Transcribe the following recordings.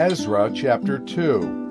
Ezra chapter 2.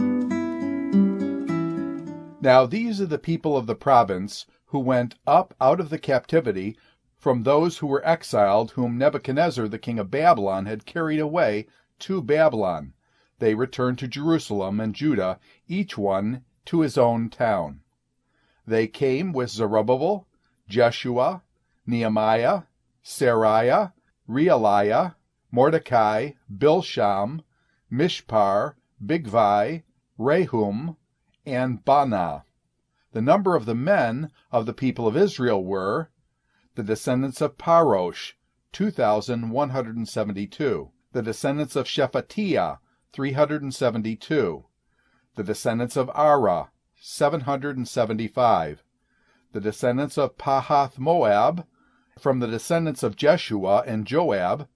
Now these are the people of the province who went up out of the captivity from those who were exiled, whom Nebuchadnezzar the king of Babylon had carried away to Babylon. They returned to Jerusalem and Judah, each one to his own town. They came with Zerubbabel, Jeshua, Nehemiah, Seraiah, Realiah, Mordecai, Bilsham, Mishpar, Bigvai, Rehum, and Baanah. The number of the men of the people of Israel were the descendants of Parosh, 2,172. The descendants of Shephatiah, 372. The descendants of Ara, 775. The descendants of Pahath Moab, from the descendants of Jeshua and Joab,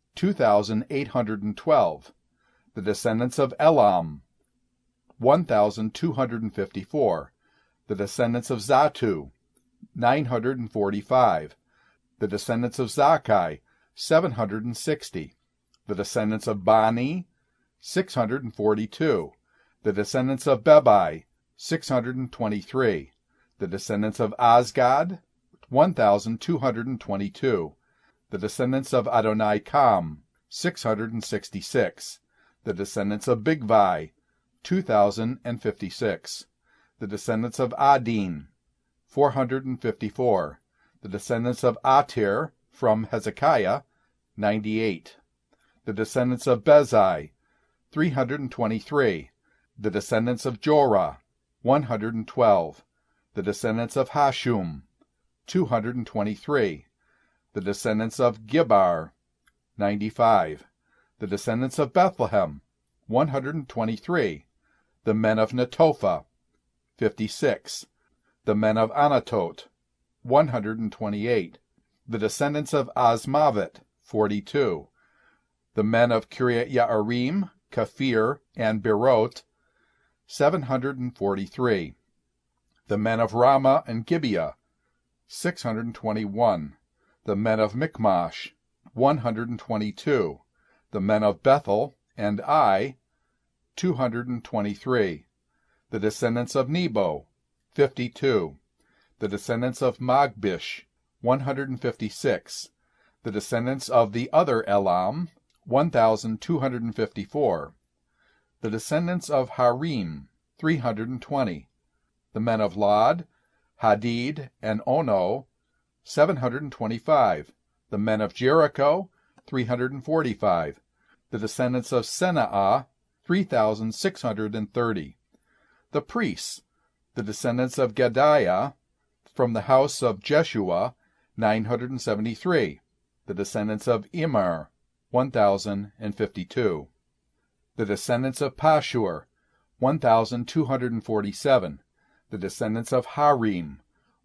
2,812. The descendants of Elam, 1,254. The descendants of Zatu, 945. The descendants of Zakkai, 760. The descendants of Bani, 642. The descendants of Bebai, 623. The descendants of Azgad, 1,222. The descendants of Adonikam, 666. The descendants of Bigvai, 2,056. The descendants of Adin, 454. The descendants of Atir, from Hezekiah, 98. The descendants of Bezai, 323. The descendants of Jorah, 112. The descendants of Hashum, 223. The descendants of Gibbar, 95. The descendants of Bethlehem, 123. The men of Netophah, 56. The men of Anatot, 128. The descendants of Azmavet, 42. The men of Kiriath Yearim, Kaphir, and Beerot, 743. The men of Ramah and Gibeah, 621. The men of Michmash, 122. The men of Bethel and Ai, 223. The descendants of Nebo, 52. The descendants of Magbish, 156. The descendants of the other Elam, 1,254. The descendants of Harim, 320. The men of Lod, Hadid, and Ono, 725. The men of Jericho, 345. The descendants of Senaah, 3,630. The priests, the descendants of Gedaliah, from the house of Jeshua, 973. The descendants of Immer, 1,052. The descendants of Pashur, 1,247. The descendants of Harim,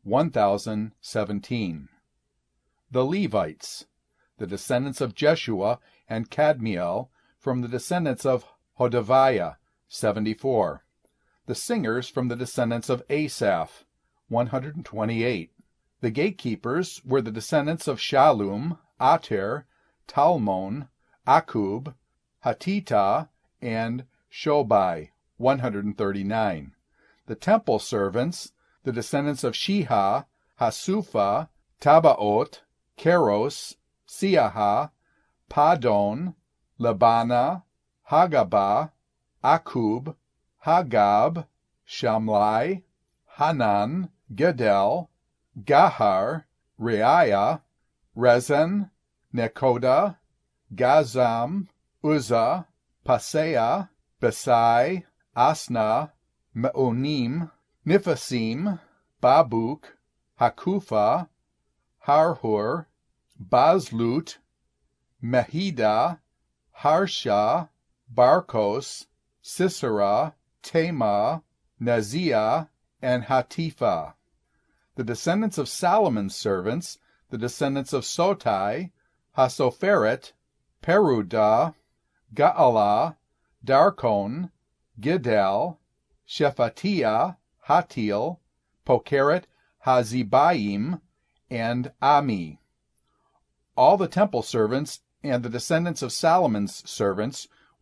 1,017. The Levites, the descendants of Jeshua and Kadmiel, from the descendants of Hodaviah, 74. The singers from the descendants of Asaph, 128. The gatekeepers were the descendants of Shallum, Ater, Talmon, Akub, Hatita, and Shobai, 139. The temple servants, the descendants of Sheha, Hasupha, Tabaot, Keros, Siaha, Padon, Labana, Hagabah, Akub, Hagab, Shamlai, Hanan, Gedel, Gahar, Reiah, Rezin, Nekoda, Gazam, Uzzah, Paseah, Besai, Asna, Meonim, Niphasim, Babuk, Hakupha, Harhur, Bazlut, Mehida, Harsha, Barkos, Sisera, Tema, Naziah, and Hatipha. The descendants of Solomon's servants, the descendants of Sotai, Hasopheret, Peruda, Gaalah, Darkon, Gidel, Shephatiah, Hatil, Pokeret, Hazibaim, and Ami. All the temple servants and the descendants of Solomon's servants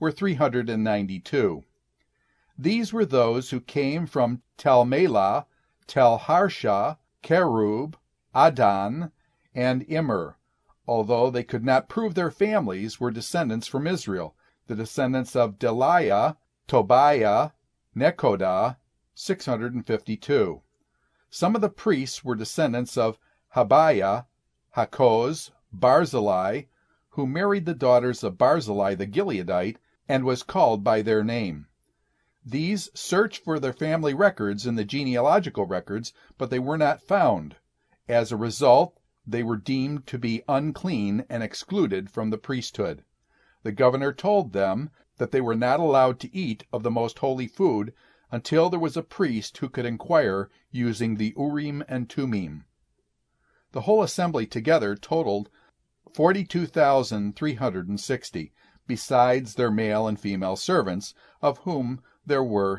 were 392. These were those who came from Tel Melah, Tel Harsha, Kerub, Adan, and Immer, although they could not prove their families were descendants from Israel. The descendants of Deliah, Tobiah, Nekoda, 652. Some of the priests were descendants of Habiah, Hakoz, Barzillai, who married the daughters of Barzillai the Gileadite and was called by their name. These searched for their family records in the genealogical records, but they were not found. As a result, they were deemed to be unclean and excluded from the priesthood. The governor told them that they were not allowed to eat of the most holy food until there was a priest who could inquire using the Urim and Thummim. The whole assembly together totaled 42,360, besides their male and female servants, of whom there were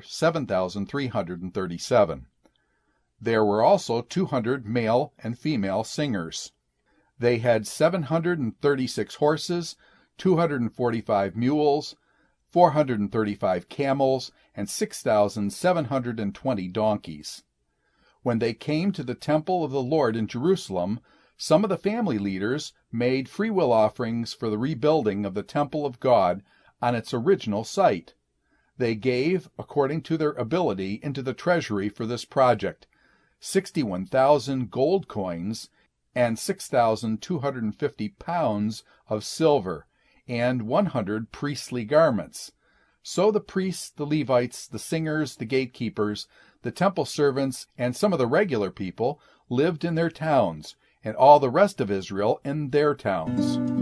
7,337. There were also 200 male and female singers. They had 736 horses, 245 mules, 435 camels, and 6,720 donkeys. When they came to the temple of the Lord in Jerusalem, some of the family leaders made freewill offerings for the rebuilding of the temple of God on its original site. They gave, according to their ability, into the treasury for this project 61,000 gold coins and 6,250 pounds of silver, and 100 priestly garments. So the priests, the Levites, the singers, the gatekeepers, the temple servants, and some of the regular people lived in their towns, and all the rest of Israel in their towns.